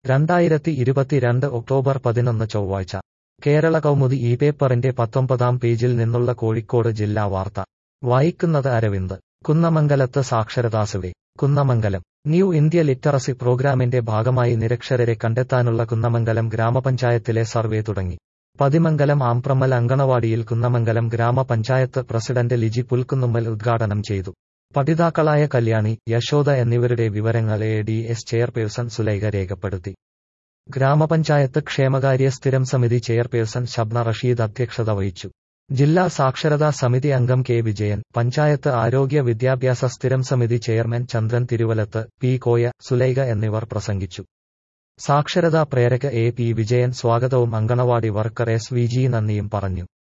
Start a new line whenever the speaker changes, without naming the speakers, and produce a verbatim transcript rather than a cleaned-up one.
രണ്ടായിരത്തി ഇരുപത്തിരണ്ട് ഒക്ടോബർ പതിനൊന്ന് ചൊവ്വാഴ്ച കേരള കൗമുദി ഈ പേപ്പറിന്റെ പത്തൊമ്പതാം പേജിൽ നിന്നുള്ള കോഴിക്കോട് ജില്ലാ വാർത്ത വായിക്കുന്നത് അരവിന്ദ്. കുന്നമംഗലത്ത് സാക്ഷരതാ survey. Kunnamangalam new India literacy പ്രോഗ്രാമിന്റെ ഭാഗമായി നിരക്ഷരരെ കണ്ടെത്താനുള്ള കുന്നമംഗലം ഗ്രാമപഞ്ചായത്തിലെ സർവേ തുടങ്ങി. പതിമംഗലം ആംപ്രമ്മൽ അങ്കണവാടിയിൽ കുന്നമംഗലം ഗ്രാമപഞ്ചായത്ത് പ്രസിഡന്റ് ലിജി പുൽക്കുന്നുമ്മൽ ഉദ്ഘാടനം ചെയ്തു. പഠിതാക്കളായ കല്യാണി, യശോദ എന്നിവരുടെ വിവരങ്ങൾ A D S chairperson Sulaikha രേഖപ്പെടുത്തി. ഗ്രാമപഞ്ചായത്ത് ക്ഷേമകാര്യ സ്ഥിരം സമിതി ചെയർപേഴ്സൺ ശബ്ന റഷീദ് അധ്യക്ഷത വഹിച്ചു. ജില്ലാ സാക്ഷരതാ സമിതി അംഗം കെ വിജയൻ, പഞ്ചായത്ത് ആരോഗ്യ വിദ്യാഭ്യാസ സ്ഥിരം സമിതി ചെയർമാൻ ചന്ദ്രൻ തിരുവലത്ത്, പി കോയ, സുലൈഖ എന്നിവർ പ്രസംഗിച്ചു. സാക്ഷരതാ പ്രേരക എ പി വിജയൻ സ്വാഗതവും anganwadi worker S V G നന്ദിയും പറഞ്ഞു.